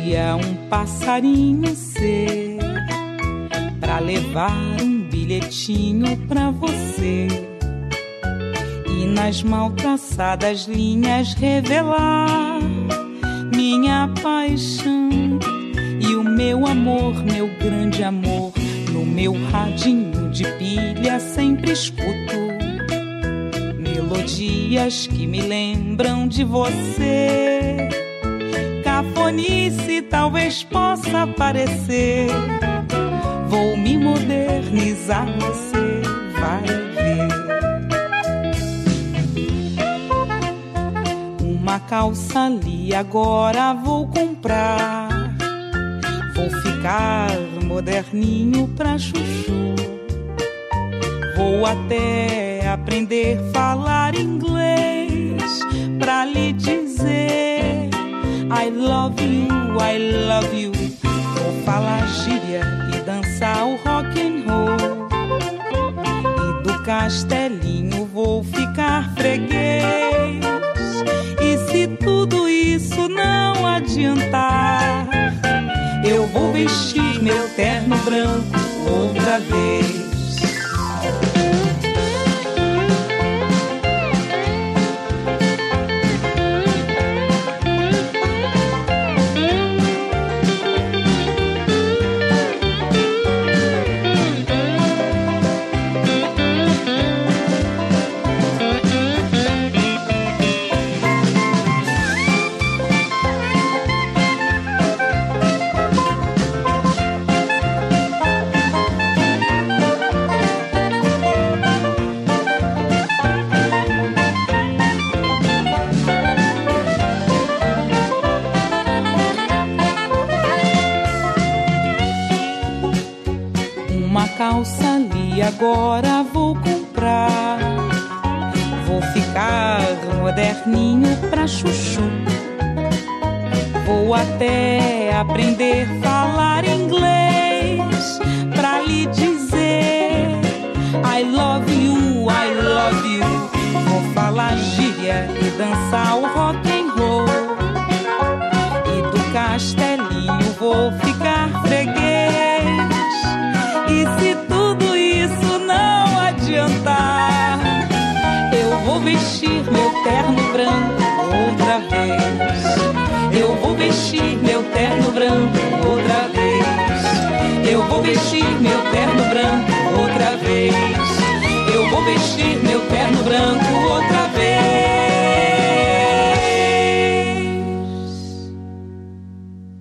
dia um passarinho ser pra levar um bilhetinho pra você e nas mal traçadas linhas revelar minha paixão e o meu amor, meu grande amor. No meu radinho de pilha sempre escuto melodias que me lembram de você. Cafonice talvez possa parecer, vou me modernizar, você vai ver. Uma calça ali agora vou comprar, vou ficar moderninho pra chuchu. Vou até aprender a falar inglês pra lhe dizer I love you, I love you. Vou falar gíria e dançar o rock and roll, e do castelinho vou ficar freguês. E se tudo isso não adiantar, eu vou vestir meu terno branco outra vez. Calça ali agora vou comprar, vou ficar moderninho pra chuchu. Vou até aprender a falar inglês pra lhe dizer I love you, I love you. Vou falar gíria e dançar o rock and roll, e do castelinho vou ficar freguês. E se tudo isso não adiantar, eu vou vestir meu terno branco outra vez. Eu vou vestir meu terno branco outra vez. Eu vou vestir meu terno branco